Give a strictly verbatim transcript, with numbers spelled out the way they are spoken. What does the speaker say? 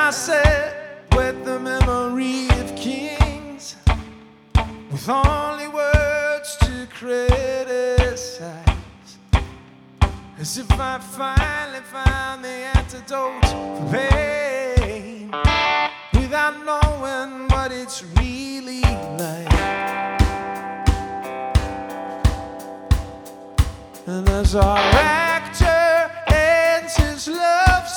I sat with the memory of kings, with only words to criticize, as if I finally found the antidote for pain, without knowing what it's really like. And that's alright.